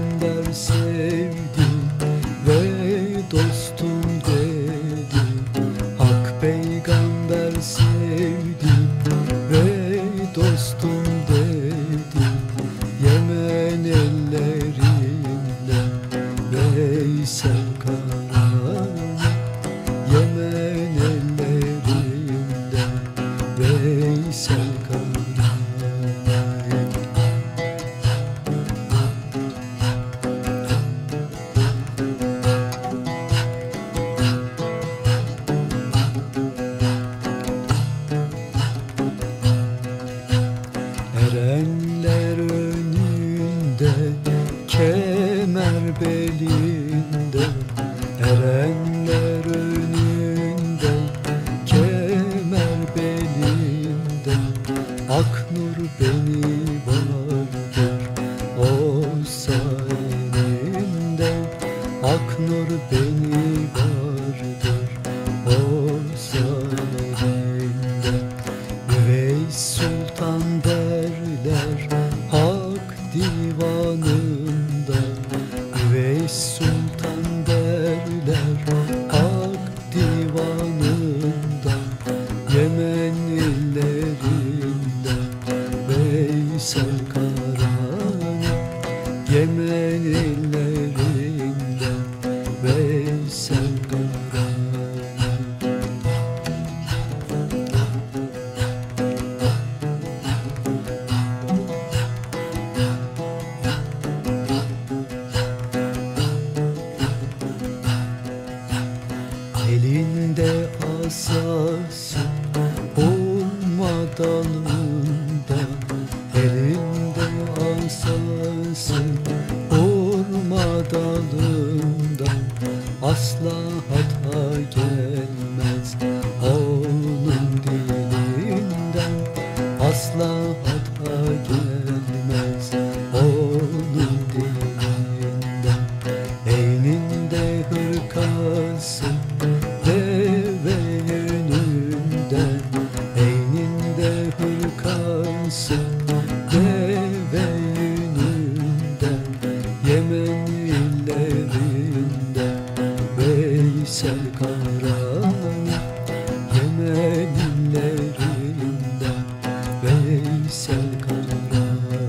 peygamber sevdi ve dostum dedi. Hak peygamber sevdi ve dostum dedi. Yemen ellerinden Veysel Karani, Yemen ellerinden Veysel Karani. Erenler önünde, kemer belinde. Erenler önünde, kemer belinde. Aknur beni vardır olsa elinde. Aknur beni vardır olsa elinde. Üveys Sultan derler hak divanında. Üveys Sultan derler hak divanında. Yemen illerinden Veysel Karani, Yemen illerinden Veysel Karani. Elinde asası, hurma dalında. Elinde asası, hurma dalında. Asla hata gelmez onun dilinden. Asla hata gelmez onun dilinden. Eyninde hırkası, deve yününden. Eyninde hırkası, deve yününden. Yemen illerinden Veysel Karani, Yemen illerinden Veysel Karani.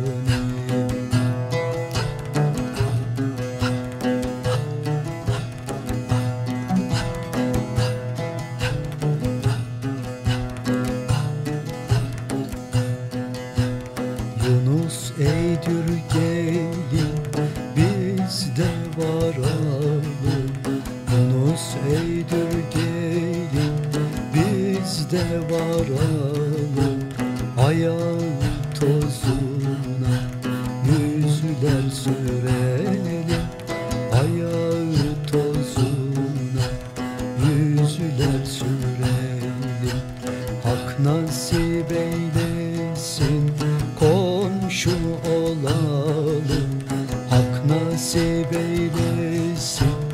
Yunus Eydür gelin bizde varalım. Yunus Eydür gelin bizde varalım. Ayağı tozuna yüzler sürelim. Ayağı tozuna yüzler sürelim. Hak nasip eylesin komşu olalım. Hak nasip eylesin